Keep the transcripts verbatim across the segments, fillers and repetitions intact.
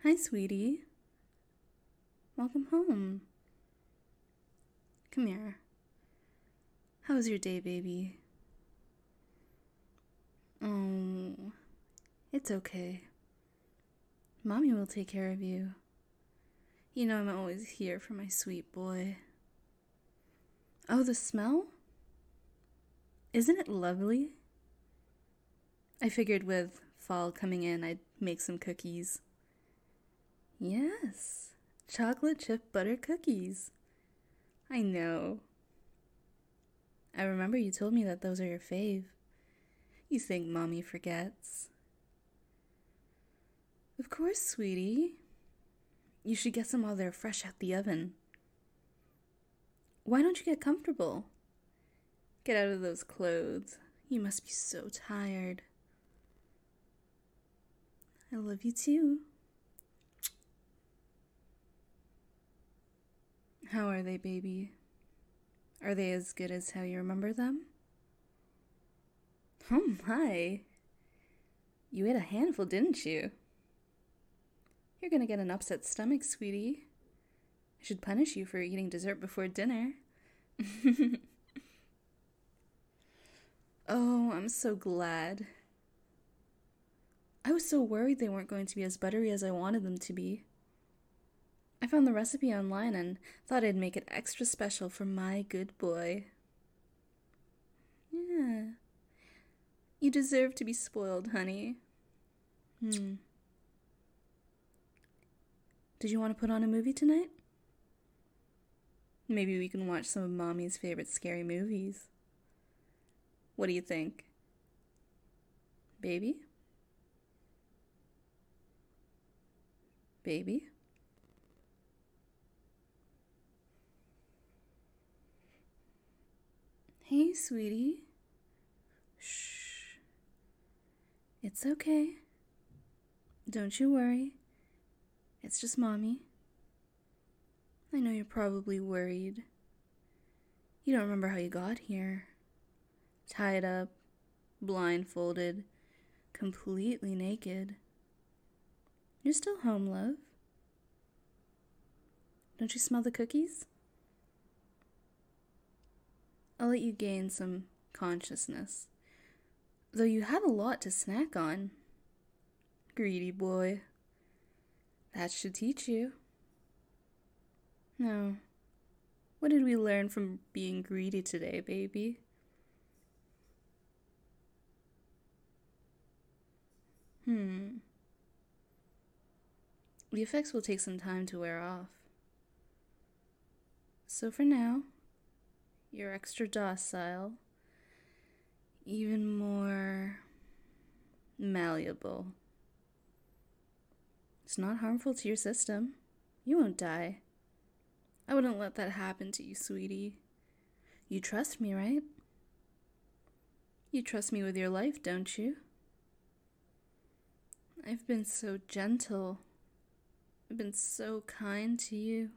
Hi, sweetie. Welcome home. Come here. How was your day, baby? Oh, it's okay. Mommy will take care of you. You know I'm always here for my sweet boy. Oh, the smell? Isn't it lovely? I figured with fall coming in, I'd make some cookies. Yes, chocolate chip butter cookies. I know. I remember you told me that those are your fave. You think Mommy forgets. Of course, sweetie. You should get some while they're fresh out the oven. Why don't you get comfortable? Get out of those clothes. You must be so tired. I love you too. How are they, baby? Are they as good as how you remember them? Oh my. You ate a handful, didn't you? You're gonna get an upset stomach, sweetie. I should punish you for eating dessert before dinner. Oh, I'm so glad. I was so worried they weren't going to be as buttery as I wanted them to be. I found the recipe online and thought I'd make it extra special for my good boy. Yeah. You deserve to be spoiled, honey. Hmm. Did you want to put on a movie tonight? Maybe we can watch some of Mommy's favorite scary movies. What do you think? Baby? Baby? Hey, sweetie. Shh. It's okay. Don't you worry. It's just Mommy. I know you're probably worried. You don't remember how you got here. Tied up, blindfolded, completely naked. You're still home, love. Don't you smell the cookies? I'll let you gain some consciousness, though you have a lot to snack on. Greedy boy. That should teach you. Now, what did we learn from being greedy today, baby? Hmm. The effects will take some time to wear off. So for now, you're extra docile, even more malleable. It's not harmful to your system. You won't die. I wouldn't let that happen to you, sweetie. You trust me, right? You trust me with your life, don't you? I've been so gentle. I've been so kind to you.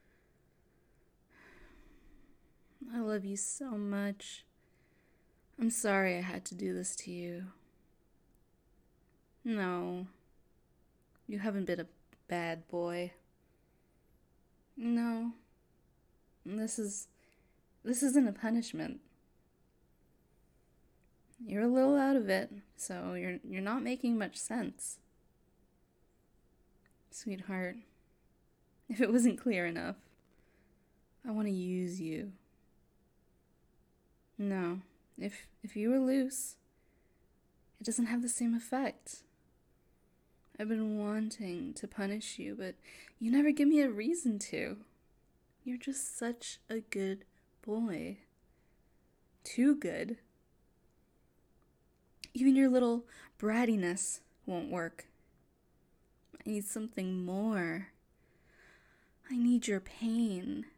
I love you so much. I'm sorry I had to do this to you. No, you haven't been a bad boy. No, this is, this isn't a punishment. You're a little out of it, so you're you're not making much sense. Sweetheart, if it wasn't clear enough, I want to use you. No, if if you were loose, it doesn't have the same effect. I've been wanting to punish you, but you never give me a reason to. You're just such a good boy. Too good. Even your little brattiness won't work. I need something more. I need your pain.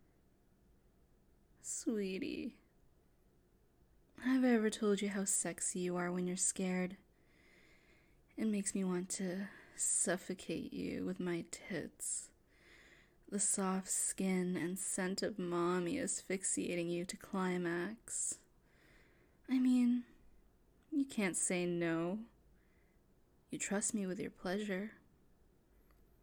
Sweetie. Have I ever told you how sexy you are when you're scared? It makes me want to suffocate you with my tits. The soft skin and scent of Mommy asphyxiating you to climax. I mean, you can't say no. You trust me with your pleasure.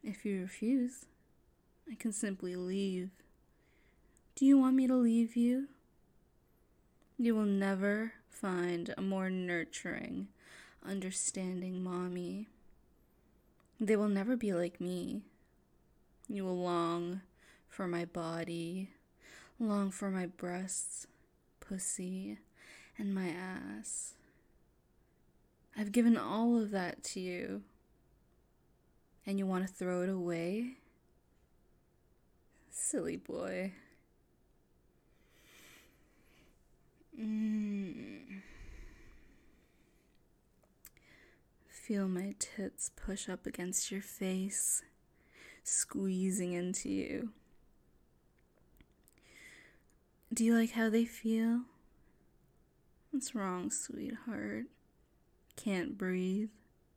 If you refuse, I can simply leave. Do you want me to leave you? You will never find a more nurturing, understanding mommy. They will never be like me. You will long for my body, long for my breasts, pussy, and my ass. I've given all of that to you, and you want to throw it away? Silly boy. Mm. Feel my tits push up against your face, squeezing into you. Do you like how they feel? What's wrong, sweetheart? Can't breathe?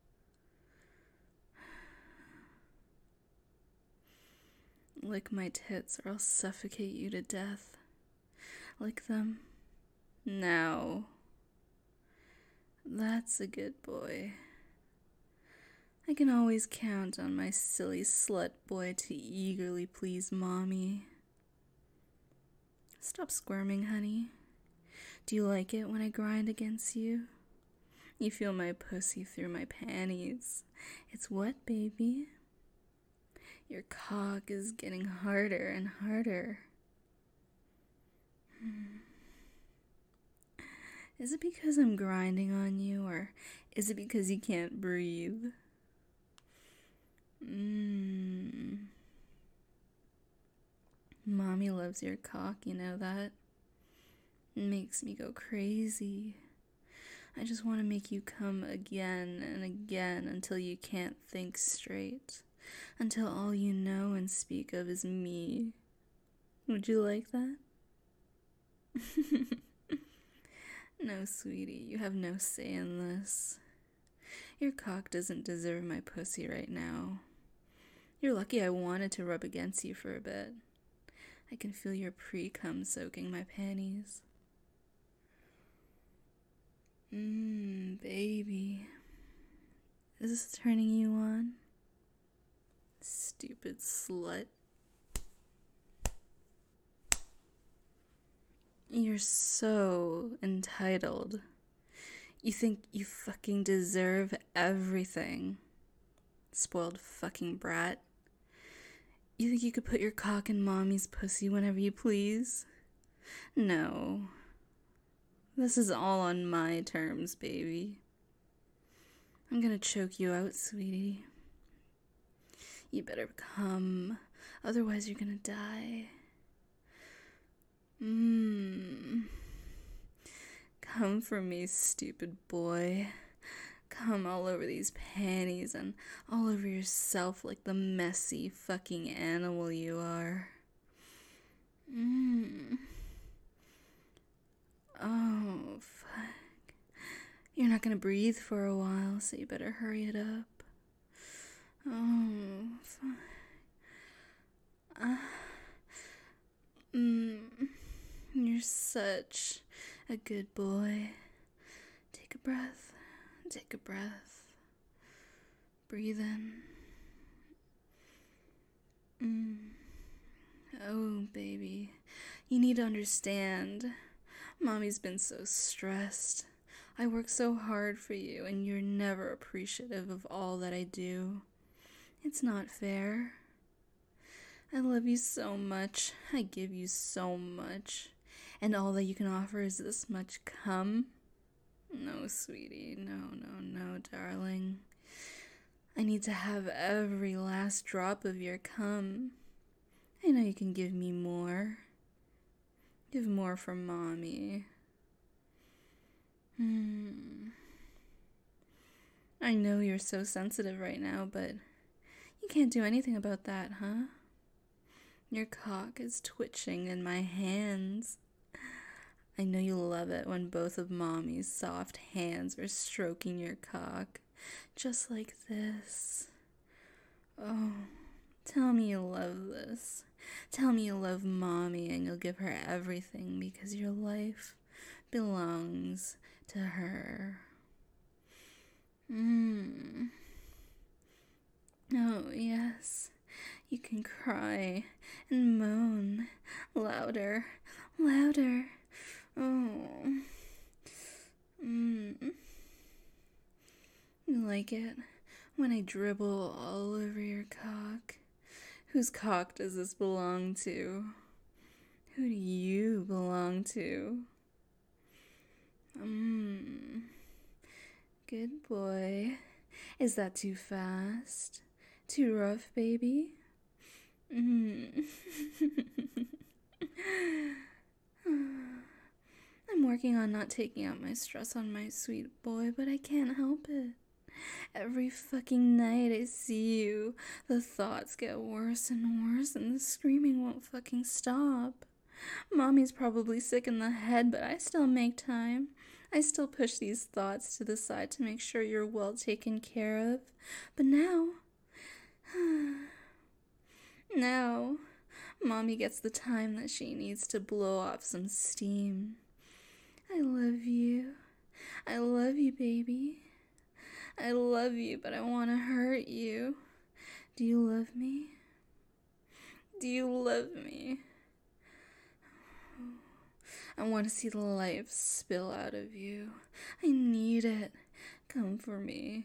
Lick my tits or I'll suffocate you to death. Lick them. Now. That's a good boy. I can always count on my silly slut boy to eagerly please mommy. Stop squirming, honey. Do you like it when I grind against you? You feel my pussy through my panties. It's wet, baby. Your cock is getting harder and harder. Hmm. Is it because I'm grinding on you, or is it because you can't breathe? Mmm. Mommy loves your cock, you know that? It makes me go crazy. I just want to make you come again and again until you can't think straight. Until all you know and speak of is me. Would you like that? No, sweetie, you have no say in this. Your cock doesn't deserve my pussy right now. You're lucky I wanted to rub against you for a bit. I can feel your pre-cum soaking my panties. Mmm, baby. Is this turning you on? Stupid slut. You're so entitled. You think you fucking deserve everything. Spoiled fucking brat. You think you could put your cock in mommy's pussy whenever you please? No. This is all on my terms, baby. I'm gonna choke you out, sweetie. You better come, otherwise you're gonna die. Mmm. Come for me, stupid boy. Come all over these panties and all over yourself like the messy fucking animal you are. Mmm. Oh, fuck. You're not gonna breathe for a while, so you better hurry it up. Oh, fuck. Uh, mm, you're such a good boy. Take a breath. Take a breath. Breathe in. Mm. Oh, baby. You need to understand. Mommy's been so stressed. I work so hard for you, and you're never appreciative of all that I do. It's not fair. I love you so much. I give you so much. And all that you can offer is this much cum? No, sweetie. No, no, no, darling. I need to have every last drop of your cum. I know you can give me more. Give more for mommy. Hmm. I know you're so sensitive right now, but you can't do anything about that, huh? Your cock is twitching in my hands. I know you love it when both of mommy's soft hands are stroking your cock, just like this. Oh, tell me you love this. Tell me you love mommy and you'll give her everything because your life belongs to her. Mmm. Oh, yes. You can cry and moan louder, louder. Oh. Mm. You like it when I dribble all over your cock? Whose cock does this belong to? Who do you belong to? Mmm. Good boy. Is that too fast? Too rough, baby? Mm. I'm working on not taking out my stress on my sweet boy, but I can't help it. Every fucking night I see you, the thoughts get worse and worse, and the screaming won't fucking stop. Mommy's probably sick in the head, but I still make time. I still push these thoughts to the side to make sure you're well taken care of. But now... now... Mommy gets the time that she needs to blow off some steam. I love you. I love you, baby. I love you, but I want to hurt you. Do you love me? Do you love me? I want to see the life spill out of you. I need it. Come for me.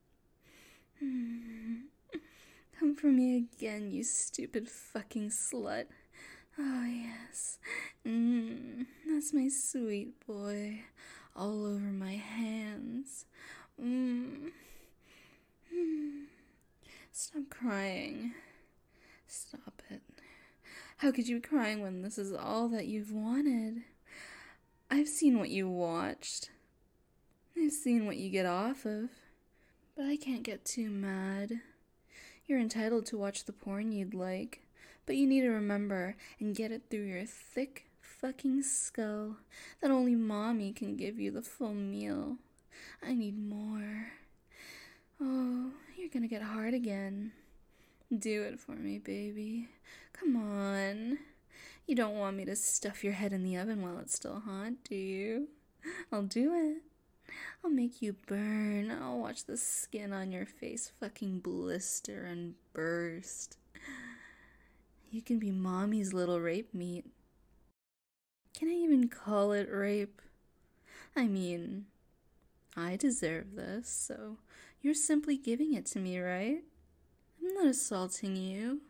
Come for me again, you stupid fucking slut. Oh, yes. Mm, that's my sweet boy. All over my hands. Mm. Mm. Stop crying. Stop it. How could you be crying when this is all that you've wanted? I've seen what you watched. I've seen what you get off of. But I can't get too mad. You're entitled to watch the porn you'd like, but you need to remember and get it through your thick fucking skull that only Mommy can give you the full meal. I need more. Oh, you're gonna get hard again. Do it for me, baby. Come on. You don't want me to stuff your head in the oven while it's still hot, do you? I'll do it. I'll make you burn. I'll watch the skin on your face fucking blister and burst. You can be Mommy's little rape meat. Can I even call it rape? I mean, I deserve this, so you're simply giving it to me, right? I'm not assaulting you.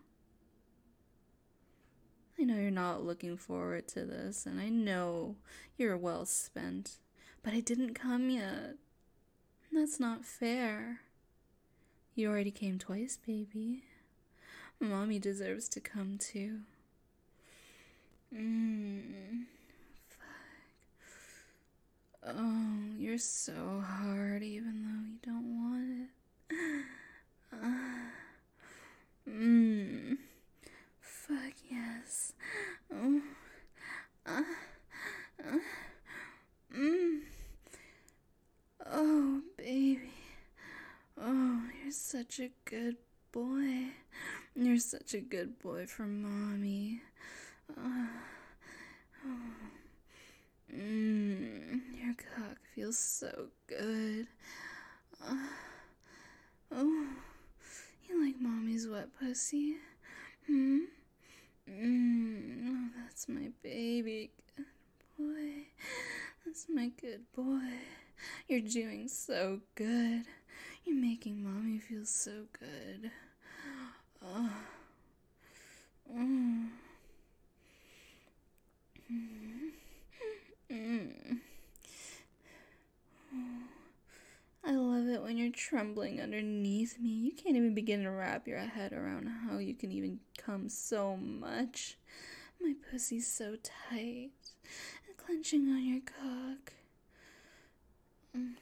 I know you're not looking forward to this, and I know you're well spent, but I didn't come yet. That's not fair. You already came twice, baby. Mommy deserves to come too. Mmm. Fuck. Oh, you're so hard even though you don't want it. Mmm. Fuck yes. Oh. Uh. Uh. Mmm. Oh, baby. Oh, you're such a good boy. You're such a good boy for Mommy. Uh, oh. Mmm. Your cock feels so good. Uh, oh. You like Mommy's wet pussy? Hmm? Mmm. Oh, that's my baby. Good boy. That's my good boy. You're doing so good. You're making Mommy feel so good. Oh. Mm. Mm. I love it when you're trembling underneath me. You can't even begin to wrap your head around how you can even come so much. My pussy's so tight and clenching on your cock. Mm.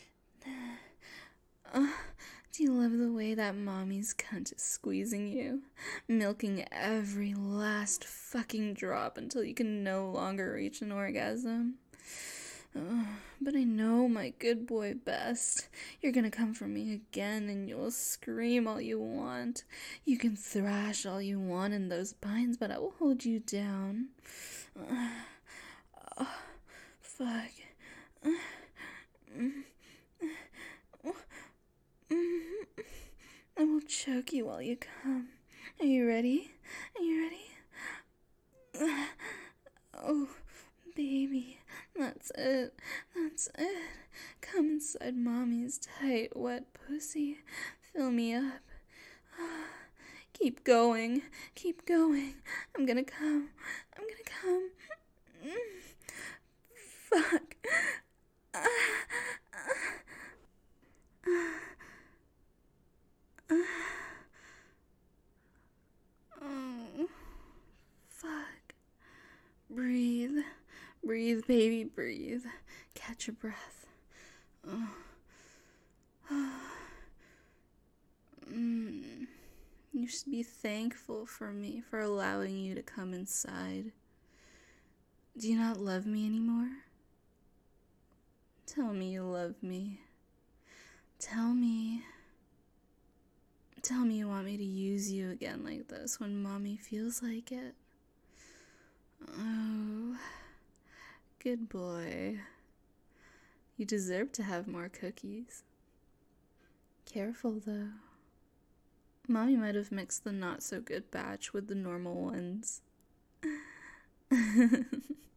Uh, do you love the way that Mommy's cunt is squeezing you? Milking every last fucking drop until you can no longer reach an orgasm? Uh, but I know my good boy best. You're gonna come for me again and you'll scream all you want. You can thrash all you want in those binds, but I will hold you down. Uh, oh, fuck. Uh, mm, mm, I will choke you while you come. Are you ready? Are you ready? Oh, baby, that's it. That's it. Come inside mommy's tight, wet pussy. Fill me up. Keep going. Keep going. I'm gonna come. I'm gonna come. Fuck. Oh, fuck. Breathe. Breathe, baby, breathe. Catch your breath. Oh. mm. You should be thankful for me for allowing you to come inside. Do you not love me anymore? Tell me you love me. Tell me. Tell me you want me to use you again like this when mommy feels like it. Oh, good boy. You deserve to have more cookies. Careful though. Mommy might have mixed the not so good batch with the normal ones.